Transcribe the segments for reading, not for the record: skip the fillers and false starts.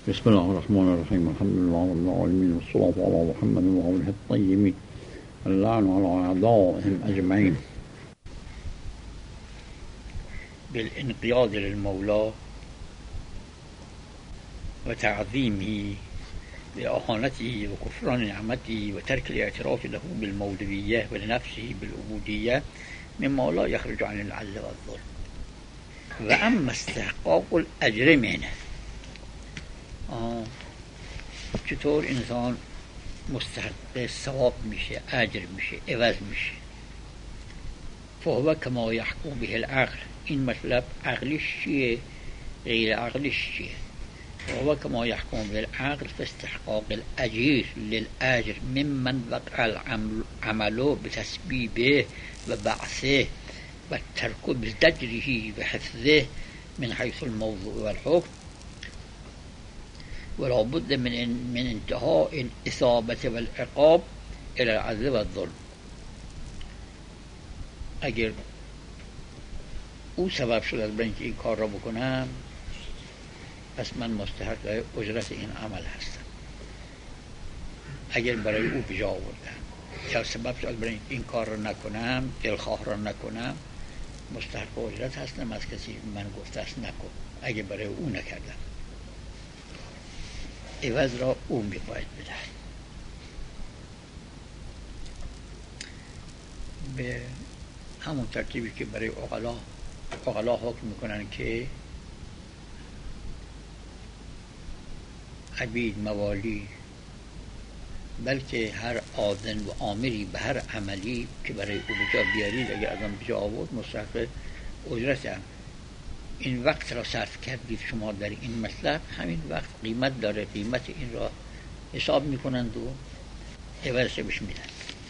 بسم الله الرحمن الرحيم. الحمد لله رب العالمين، والصلاة على محمد وآله الطيبين، اللعن على أعدائهم أجمعين. بالانقياد للمولى وتعظيمه لإهانته وكفران نعمته وترك الاعتراف له بالمولوية ولنفسه بالعبودية مما لا يخرج عن العدل والظلم. وأما استحقاق الأجر منه، چطور انسان مستحق ثواب میشه، اجر میشه، عوض میشه. فهو کما یحکم به العقل، این مطلب عقلیش چیه، غیر عقلیش چیه؟ فهو کما یحکم به العقل فاستحقاق الاجیر للاجر ممن وقع العمل بتسبیبه و بعثه و ترک بزجره و حفظه من حیث الموضوع والحکم، ولا بد من انتهاء الإصابة والعقاب إلى العدل والظلم. اگر او سبب شد از برای اینکه این کار را بکنم، پس من مستحق اجرت این عمل هستم. اگر برای او بجا آوردم یا سبب شد برای اینکه این کار را نکنم، دلخواه را نکنم، مستحق اجرت هستم از کسی من گفته است نکن. اگر برای او نکردم، عوض را او می‌باید بدهد. به همون ترتیبی که برای عقلا حکم میکنن که عبید، موالی، بلکه هر آذن و آمری به هر عملی که برای او بجا بیارید، اگر از آن بجا آورد مستحق اجرت هم. این وقت را صرف کردید شما در این مطلب، همین وقت قیمت داره، قیمت این را حساب میکنند و عوضش بهش میدن.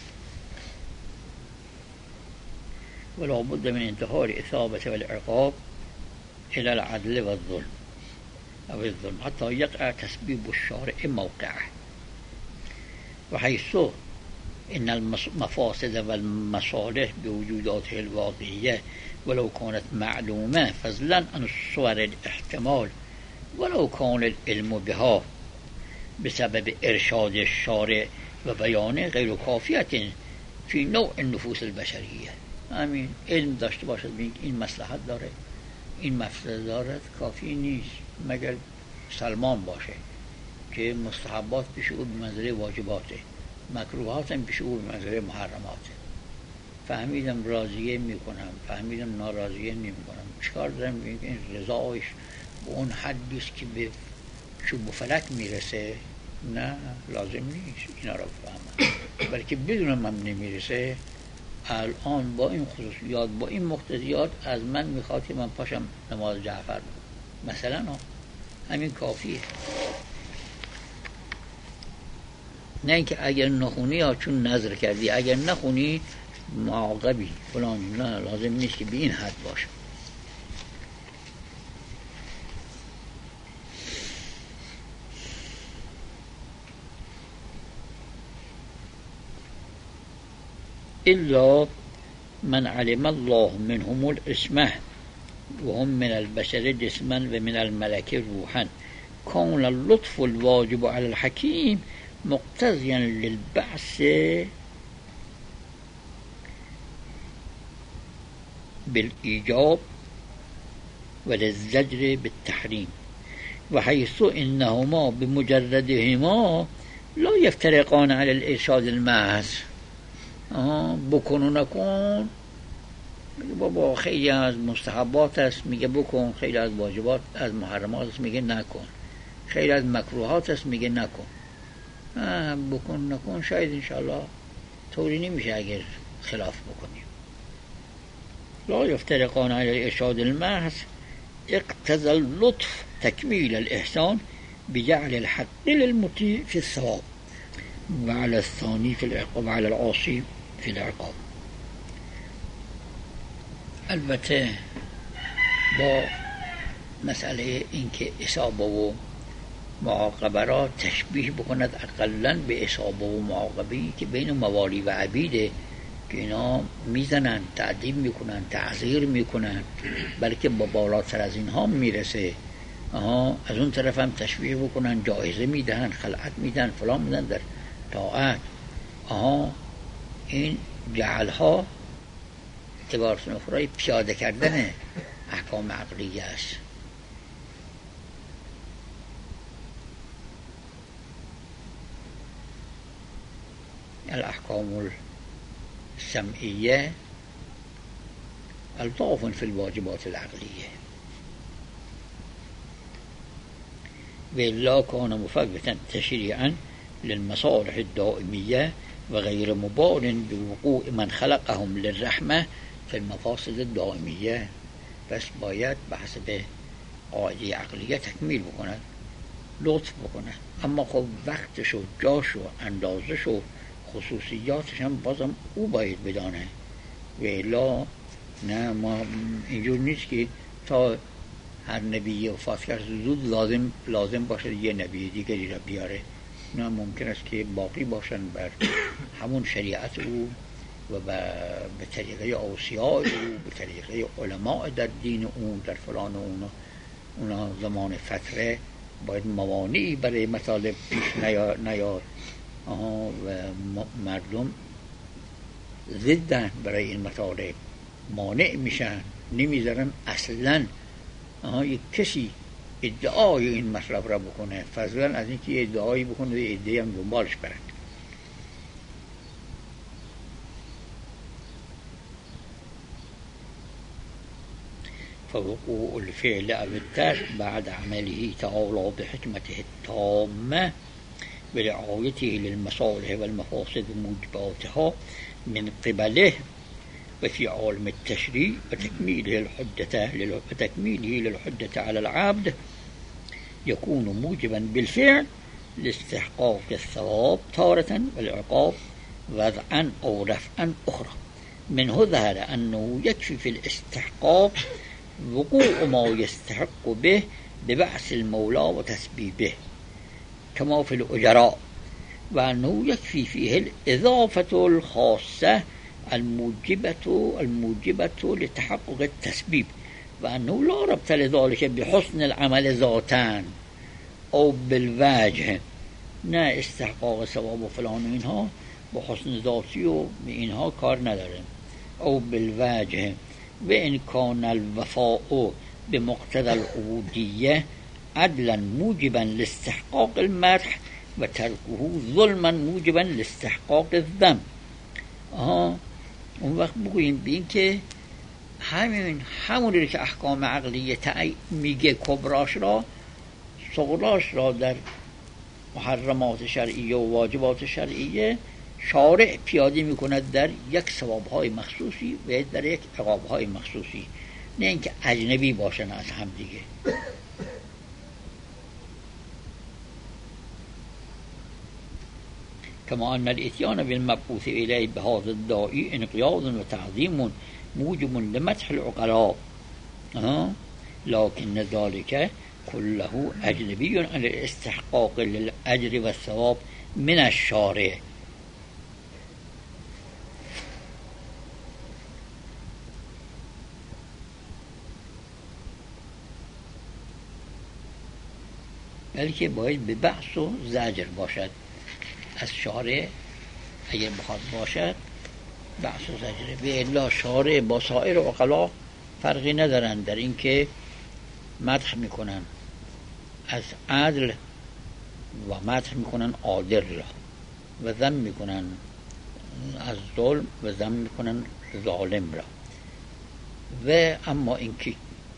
ولا بد من انتهاء الاثابة والعقاب الى العدل والظلم او الظلم حتى يقع تسبيب الشارع موقعه، وحيث ان المفاسد والمصالح بوجوداته الواقعية ولو كانت معلومة فضلا عن صور الاحتمال ولو كان العلم بها بسبب ارشاد الشارع و بیان غیر کافیت فی نوع النفوس البشریه. همین علم داشته باشد این مصلحت داره، این مفسده دارد، کافی نیست مگر سلمان باشه که مستحبات پیش او به منزله واجباته، مکروهات هم پیش او به منزله محرماته. فهمیدم راضیه میکنم، فهمیدم ناراضیه نمیکنم، چیکار دارم؟ این رضایش به اون حدیست که به چوب و فلک میرسه؟ نه، لازم نیست اینا را بفهمم، بلکه بدونم من نمیرسه. الان با این خصوصیات، با این مقتضیات از من میخواد که من پاشم نماز جعفر بکنم مثلا، همین کافیه. نه اینکه اگر نخونی یا چون نظر کردی، اگر نخونی معاقبی فلان، نه، لازم نیست که به این حد باشه. الا من علم الله منهم الاسمه وهم من البشر جسما ومن الملك روحا كون اللطف الواجب على الحكيم مقتضيا للبعث بالإيجاب وللزجر بالتحريم، وحيث إنهما بمجردهما لا يفترقان على الإرشاد المحض. بکن و نکن، بابا خیلی از مستحبات است میگه بکن، خیلی از واجبات از محرمات است میگه نکن، خیلی از مکروهات است میگه نکن. بکن نکن شاید انشاءالله طوری نمیشه اگر خلاف بکنیم. لا يفترقان على الإرشاد المحض اقتضى اللطف تكميل الإحسان بجعل الحق للمطيع في الثواب وعلى الثاني في العقاب وعلى العاصي في العقاب. البته با مسئله اینکه اصابه و معاقبه را تشبیه بکند اقلاً به اصابه و معاقبه‌ای که بین موالی و عبیده که اینا میزنن، تعذیب میکنن، تعذیر میکنن، بلکه با بالاتر از اینها میرسه. از اون طرف هم تشویق بکنن، جایزه میدن، خلعت میدن، فلان میدن در طاعت. این جعلها عبارت اخرى پیاده کردن احکام عقلیه است. الاحکام السمعیه الطاف في الواجبات العقلیه وإلا كان مفوتا تشريعا للمصالح الدائمية وغير مبال بوقوع من خلقهم للرحمة في المفاسد الدائمية. پس باید به حسب قاعده عقلیه تکمیل بکند، لطف بکند، اما خب وقتش و جاش و اندازش و خصوصیاتش هم بازم او باید بدانه. و الا نه، ما اینجور نیست که تا هر نبی وفات کرد زود لازم باشه یه نبی دیگری را بیاره. نه، ممکن است که باقی باشن بر همون شریعت او و به طریقه اوصیاء او، به طریقه علماء در دین او، در فلان اونا زمان فتره باید موانعی برای مطالب پیش نیاد و مردم ضدن برای این مطالب، مانع میشن، نمیذارن اصلا یک کسی ادعای این مطلب را بکنه، فضلا از اینکه ادعایی بکنه و ادعایی هم دنبالش برند. فوقوع الفعل او الترك بعد عمله تعالى بحكمته التامة برعايته للمصالح والمفاسد وموجباتها من قبله وفي عالم التشريع وتكميله للحجة على العبد يكون موجبا بالفعل لاستحقاق الثواب تارة والعقاب وضعا أو رفعا أخرى. منه ظهر أنه يكفي في الاستحقاق وقوع ما يستحق به ببعث المولى وتسبيبه كما في الأجراء، وأنه يكفي فيه الإضافة الخاصة الموجبة لتحقق التسبيب، وأنه لا ربط لذلك بحسن العمل ذاتا أو بالوجه. نه استحقاق ثواب و فلان اینها با حسن ذاتی و اینها کار نداره. او بالوجه و ان کان الوفاء بمقتضى العبودیه عدلا موجبا لاستحقاق المدح و ترکه ظلما موجبا لاستحقاق الذم. اون وقت بگوییم به این که همونی که احکام عقلیه میگه کبراش را، صغراش را در محرمات شرعیه و واجبات شرعیه شارع پیاده میکند در یک ثوابهای مخصوصی و در یک عقابهای مخصوصی، نه اینکه اجنبی باشن از هم دیگه. كما أن الإتيان بالمبعوث إليه بهذا الداعي انقياد وتعظيم موجب لمدح العقلاء، لكن ذلك كله أجنبي عن الاستحقاق للأجر والثواب من الشارع. بلکه باید به بحث و زجر باشد از شارع، اگر بخواد باشد بحث و زجر. به الا شارع با سایر عقلا فرقی ندارن در این که مدح میکنن از عدل و مدح میکنن عادل را و ذم میکنن از ظلم و ذم میکنن ظالم را. و اما اینکه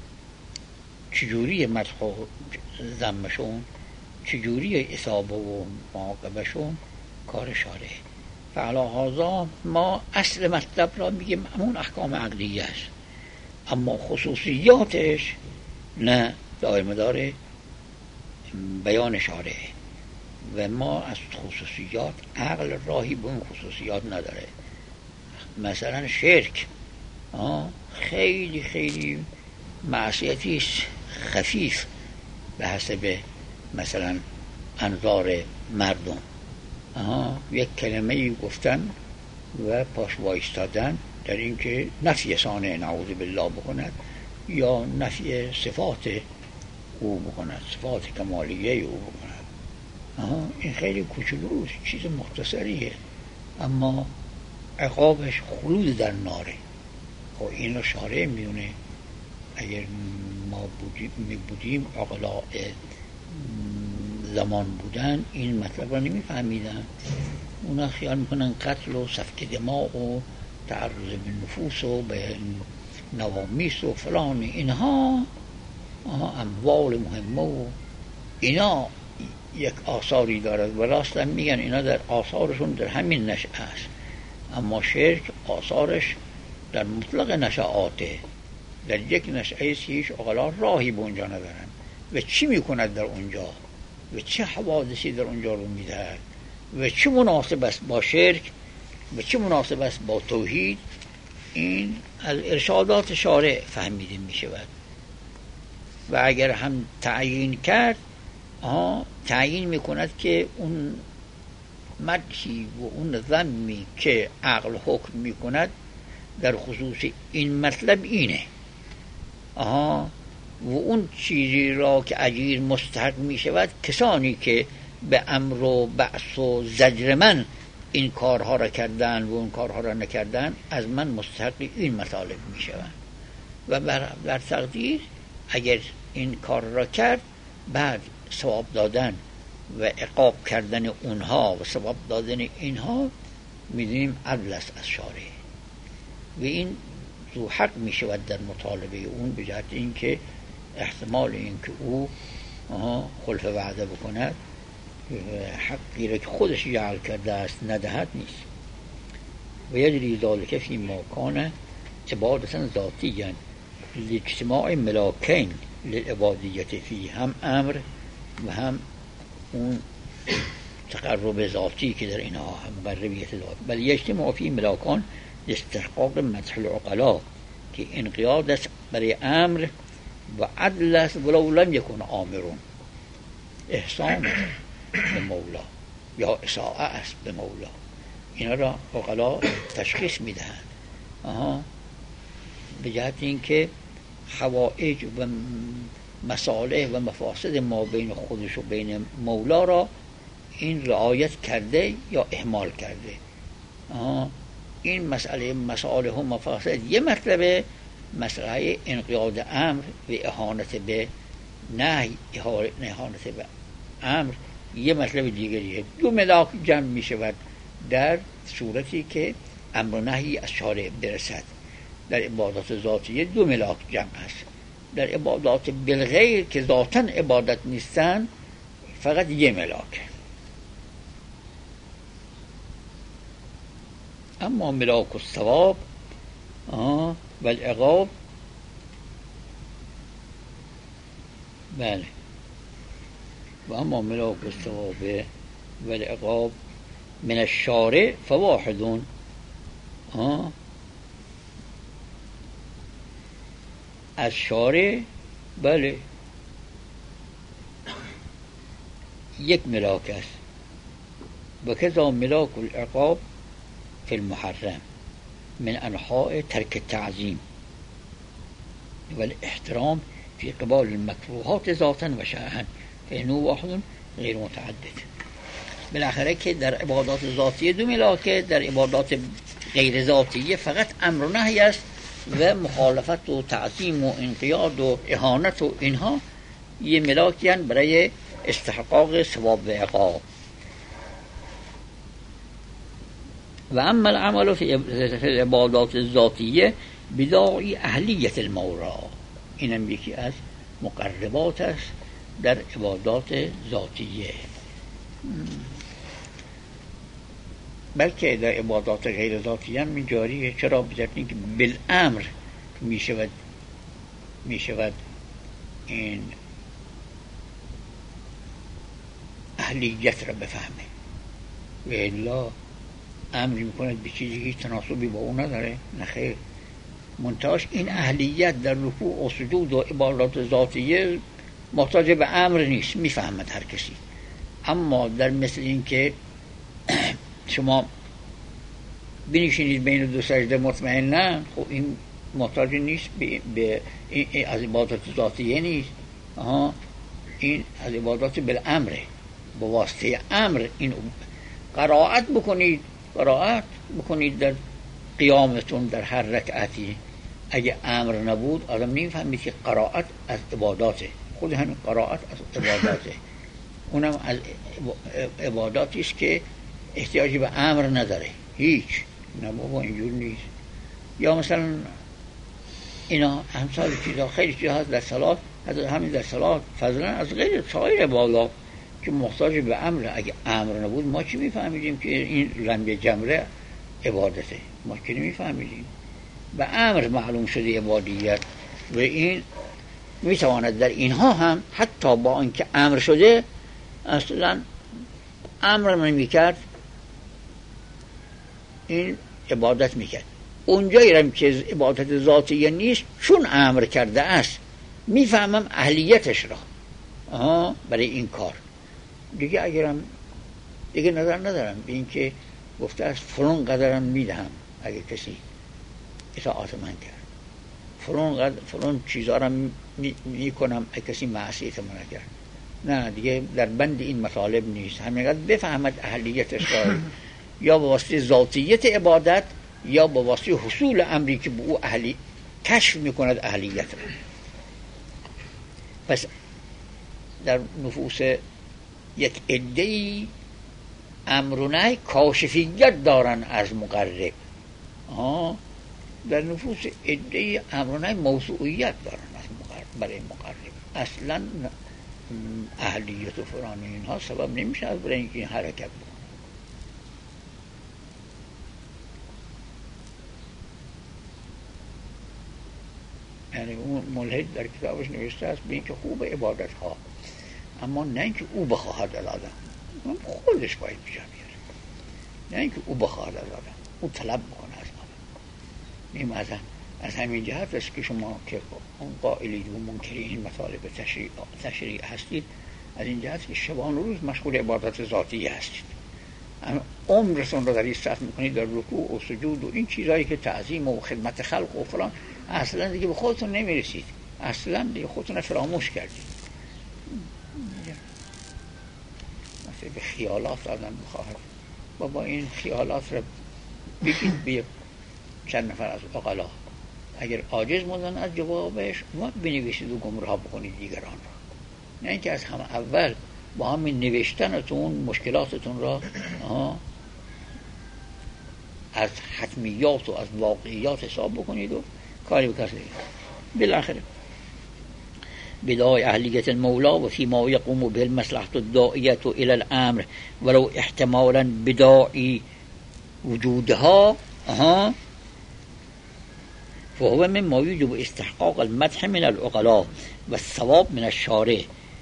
چجوری مدح و ذمشون، چجوری اصابه و معاقبشون کار شارعه. فعلا هذا ما اصل مطلب را میگیم همون احکام عقلیه است، اما خصوصیاتش نه دائم داره بیان شارعه و ما از خصوصیات عقل راهی به اون خصوصیات نداره. مثلا شرک خیلی خیلی معصیتی خفیف به حسب مثلا انظار مردم، یک کلمه گفتن و پاش وایستادن در این که نفی صانع نعوذ بالله بکند یا نفی صفات او بکند، صفات کمالیه او بکند. این خیلی کوچولوست، چیز مختصریه، اما عقابش خلود در ناره. خب این رو شارع میونه. اگر ما بودیم عقلاء زمان بودن این مطلب رو نمیفهمیدن. اونا خیال میکنن قتل و سفک دماغ و تعرض به نفوس و به نوامیس و فلان اینها اموال مهمه و اینا یک آثاری دارد و راست هم میگن اینا در آثارشون در همین نشأه است. اما شرک آثارش در مطلق نشأاته، در یک نشأه هیچ عقلا راهی به اونجا ندارن و چی میکند در اونجا و چه حوادثی در اونجا رو میدهد و چه مناسب است با شرک و چه مناسب است با توحید. این از ارشادات شارع فهمیده می شود. و اگر هم تعیین کرد تعیین می کند که اون مدحی و اون ذمی که عقل حکم می کند در خصوص این مطلب اینه. و اون چیزی را که اجیر مستحق می شود کسانی که به امر و بعث و زجر من این کارها را کردن و اون کارها را نکردن از من مستحق این مطالب می شود. و بر تقدیر اگر این کار را کرد بعد ثواب دادن و عقاب کردن اونها و ثواب دادن اینها میدونیم عدل است از شارع و این ذو حق می شود در مطالبه اون، به جهت اینکه احتمال اینکه او خلف وعده بکند حقی را که خودش جعل کرده است ندهد نیست. و یجری ذلک فی ما کان عبادتا ذاتیا لاجتماع ملاکین للعبادیت فی، هم امر و هم اون تقرب ذاتی که در اینها هم مقربیت ذاتی. بل یجتماع فی ملاکان استحقاق مدح العقلاء که انقیاد است برای امر و عدل است ولو لم یکن آمرون، احسان به مولا یا اساءه است به مولا. اینا را عقلا تشخیص میدهند به جهت اینکه حوائج و مصالح و مفاسد ما بین خودش و بین مولا را این رعایت کرده یا اهمال کرده. این مسئله مصالح و مفاسد یه مطلبه، مسئله انقیاد امر و اهانت به نهی، اهانت به امر یه مطلب دیگریه. دو ملاک جمع می شود در صورتی که امر و نهی از شارع برسد. در عبادات ذاتیه دو ملاک جمع است. در عبادات بالغیر که ذاتاً عبادت نیستن فقط یه ملاک. اما ملاک الثواب و العقاب، بله، و اما ملاک الثواب و العقاب من الشارع فواحدون، از شارع بله یک ملاک است. و کذا ملاک العقاب فی المحرم من انحاء ترک التعظیم و الاحترام فی قبال المکروهات ذاتا و شأنا فإنه واحد غیر متعدد. بالاخره که در عبادات ذاتیه دو ملاکه، در عبادات غیر ذاتیه فقط امر و نهی است و مخالفت و تعظیم و انقیاد و اهانت و اینها یه ملاکی هستند برای استحقاق ثواب و عقاب. و اما العمل فی العبادات الذاتیه بداعی اهلیت المولا، اینم یکی از مقربات است در عبادات ذاتیه. بلکه در عبادات غیر ذاتیه هم این جاریه. چرا؟ بجرد اینکه بالامر می شود این اهلیت را بفهمه و الا امر می کند به چیزی که تناسبی با اون نداره. نخیر، منتهاش این اهلیت در رکوع و سجود و عبادات ذاتیه محتاج به امر نیست، میفهمد هر کسی. اما در مثل این که شما بنشینید بین دو سجده مطمئنن، خب این محتاج نیست به از عبادات ذاتیه نیست. این از عبادات بالامره، با واسطه امر. این قرائت بکنید در قیامتون در هر رکعتی. اگه امر نبود آدم نمیفهمید که قرائت از عباداته، خود همین قرائت از عباداته. اونم از عباداتی است که احتیاجی به امر نداره هیچ. نه بابا اینجور نیست. یا مثلا اینا همسال چیزا، خیلی چیزا هست در صلات، همین در صلات فضلا از غیر سایر عبادات که محتاج به امر. اگه امر نبود ما چی میفهمیدیم که این رمی جمره عبادته؟ ما که نمیفهمیدیم. به امر معلوم شده عبادیت و این میتواند در اینها هم حتی با اینکه امر شده اصلا امر نمیکرد این عبادت میکرد. اونجایی هم که عبادت ذاتیه نیست چون امر کرده است میفهمم اهلیتش را برای این کار. دیگه اگرم دیگه نظر ندارم به این که گفته است فلان قدرم میدهم اگه کسی اطاعت من کرد، فلان چیزا را میکنم اگه کسی معصیت من کرد. نه دیگه در بند این مطالب نیست. همینقدر بفهمد اهلیتش را یا به واسطه ذاتیت عبادت یا به واسطه حصول امری که به او کشف میکند اهلیت را. پس در نفوس یک عده‌ای امر و نهی کاشفیت دارن از مقرب. در نفوس عده‌ای امر و نهی موضوعیت دارن از مقرب. برای مقرب اصلا اهلیت و فلان اینها سبب نمیشه از برای اینکه این حرکت بکنه. یعنی اون ملحد در کتابش نوشته است به اینکه خوب عبادت ها، اما نه اینکه او بخواهد از آدم، خودش باید بیجا بیاره. نه اینکه او بخواهد از آدم، او طلب بکنه از آدم. از همین جهت است که شما که اون قائلید و منکری این مطالب تشریع هستید، از این جهت که شبان روز مشغول عبادت ذاتی هستید. عمرتون رو در این صرف میکنید در رکوع و سجود و این چیزهایی که تعظیم و خدمت خلق و فلان، اصلا دیگه به خودتون نمیرسید، اصلا دیگه خودتون فراموش کردید. مثلا به خیالات آدم بخواهد بابا این خیالات رو بگید به چند نفر از عقلا، اگر عاجز موندن از جوابش ما بنویسید و گمراه بکنید دیگران را. نه اینکه از هم اول با همین نوشتنتون مشکلاتتون را از حتمیات و از واقعیات حساب بکنید و کاری بکنید. بالاخره بدای اهلیت المولا و فيما يقوم به المصلحة الداعية الى الامر ولو احتمالا بداعي وجودها فهو مما يجب استحقاق المدح من العقلاء والثواب من الشارع.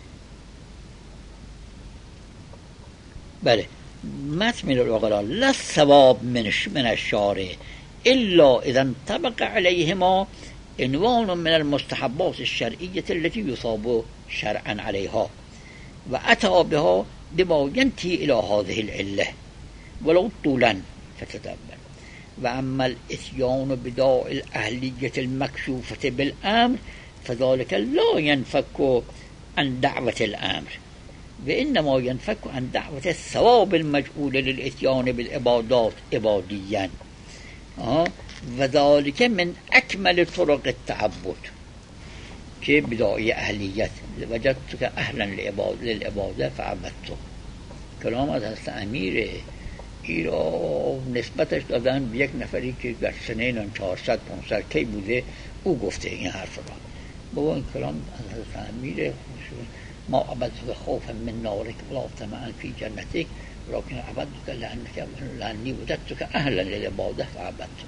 بله، مدح من العقلاء لا الثواب من الشارع الا اذا انطبق عليهما عنوان من المستحبات الشرعية التي يصاب شرعا عليها وأتى بها بما ينتهي إلى هذه العلة ولو طولا فتدبر. وأما الإتيان بداء الأهلية المكشوفة بالأمر فذلك لا ينفك عن دعوة الأمر وإنما ينفك عن دعوة الثواب المجعول للإتيان بالعبادات عباديا و ذلك من اکمل طرق التعبد که بداعی اهلیت وجدتك اهلا للعباده فعبدته. کلام از حضرت امیر ای را نسبتش دادن به یک نفری که در سنین 400 500 کی بوده، او گفته این حرف را. بابا این کلام از حضرت امیر ما عبدتك خوفا من نارك ولا طمعا في جنتك ولكن عبدتك لأني وجدتك اهلا للعباده فعبدته.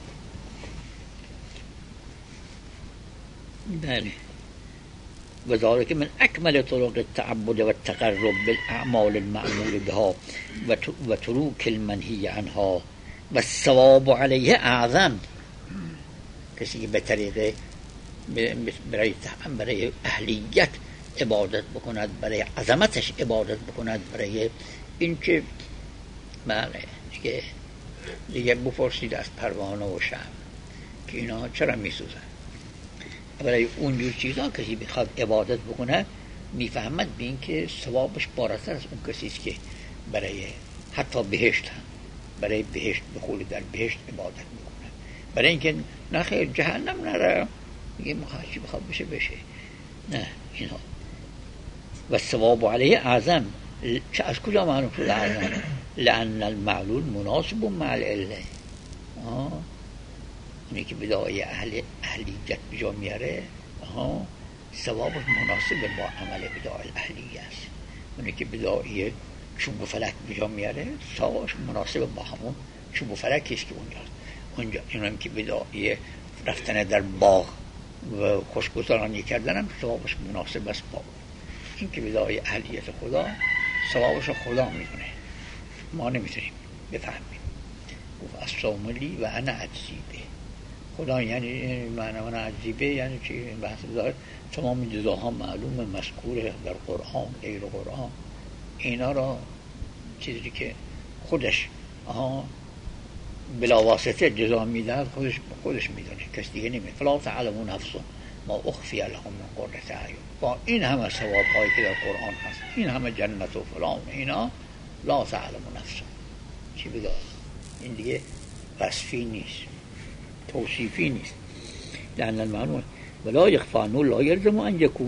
بله، وذلك من أكمل طرق التعبد والتقرب بالأعمال المأمور بها وتروك المنهي عنها والثواب عليه أعظم. کسی که به طریق برای اهلیت عبادت بکند، برای عظمتش عبادت بکند، برای اینکه بله دیگه بپرسید از پروانه و شمع که اینا چرا میسوزن. برای اونجور چیزا کسی بخواد عبادت بکنه میفهمد به این که ثوابش بالاتر از اون کسی است که برای حتی بهشت هم برای بهشت بخوری در بهشت عبادت میکنه، برای اینکه نه خیر جهنم نره، میگه میخواد چی بخواد بشه نه اینا. و ثواب علیه اعظم، چه از کجا معلوم شد اعظم؟ لأن المعلول مناسب مع العله. اونی که بدعای اهلیت بجا میاره ثوابش مناسب با عمل بدعای اهلیه است. اونی که بدعای چوب و فلک بجا میاره ثوابش مناسب با همون چوب و فلکی است که اونجا اینم که بدعای رفتن در باغ و خوشگذرانی کردن هم ثوابش مناسب است با این که بدعای اهلیت خدا ثوابش خدا میدونه، ما نمیتونیم بفهمیم. گفت الصوم لی و انا اجزی به. خدا یعنی معنی من اجزی به یعنی چی؟ این بحث داره تمام جزاها معلومه، مذکوره در قرآن غیر قرآن، اینا را چیزی که خودش بلا واسطه جزا میدهد خودش میدونه، کس دیگه نمیدونه. فلا تعلم نفس ما اخفی لهم من قرة اعین. با این همه ثواب هایی که در قرآن هست، این همه جنت و فلان اینا، لا تعلم نفس چی بدار، این دیگه وصفی نیست، توصیفی نیست. لأن المعنون ولا يخفى عنه لا يلزم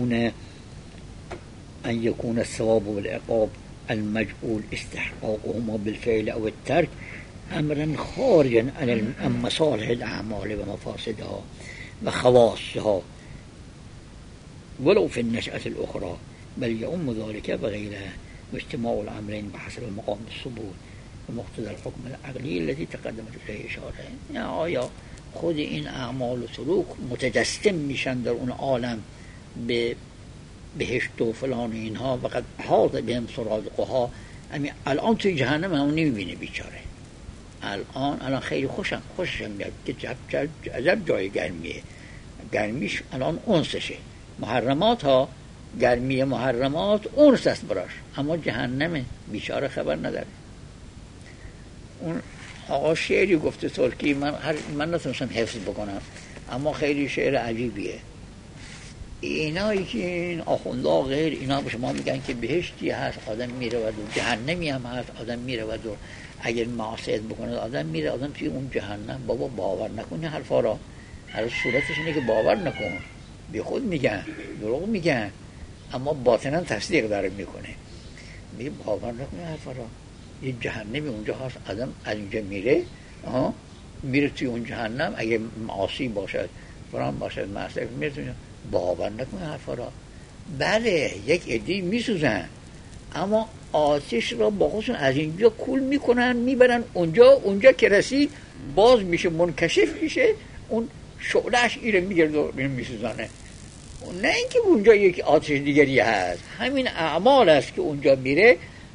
أن يكون الثواب والعقاب المجعول استحقاقهما بالفعل أو الترك أمرا خارجا عن مصالح الأعمال ومفاسدها وخواصها ولو في النشأة الأخرى، بل يؤم ذلك وغيرها، واجتماع الأمرين بحسب مقام الثبوت ومقتضى الحكم العقلی الذي تقدمت إليه إشاره. يعني آیا خود این اعمال و سلوک متجسم میشن در اون عالم به بهشت و فلان اینها، وقد حاض بهم سرادقها. الان توی جهنم همون نمیبینه بیچاره، الان خیلی خوششم میاد که عجب جای گرمیش الان اونسشه. محرمات ها، گرمی محرمات اونس است براش، اما جهنم بیچاره خبر نداره. اون آقا شعری گفته ترکی، من نتونستم حفظ بکنم، اما خیلی شعر عجیبیه. اینایی که این آخونده غیر اینا به شما میگن که بهشتی هست آدم میره و جهنمی هم هست آدم میره و اگر معصیت بکنه آدم میره، آدم توی اون جهنم. بابا باور نکنی حرفا را، هر صورتش اینه که باور نکن، بی خود میگن، دروغ میگن، اما باطنا تصدیق داره میکنه. میگه باور نکنی حرفا را، یه جهنمی اونجا هست، آدم از اینجا میره توی اون جهنم، اگه معاصی باشد فرام باشد معصیت میره، باور نکنی حرفا را. بله یک عده‌ای میسوزن، اما آتش را با خودشون از اینجا کول میکنن میبرن اونجا که رسید باز میشه، منکشف میشه، اون شعلهش ایره میگرد و میسوزانه. نه اینکه اونجا یک آتش دیگری هست، همین اعمال است که اونجا میره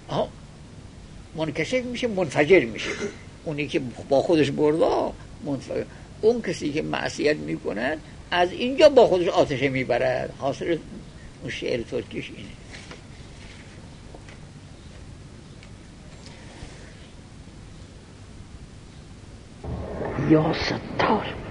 منکشف میشه، منفجر میشه. اونی که با خودش برده منفجر، اون کسی که معصیت میکنن از اینجا با خودش آتش میبرد. حاصل اون شعر ترکیش اینه. یا ستار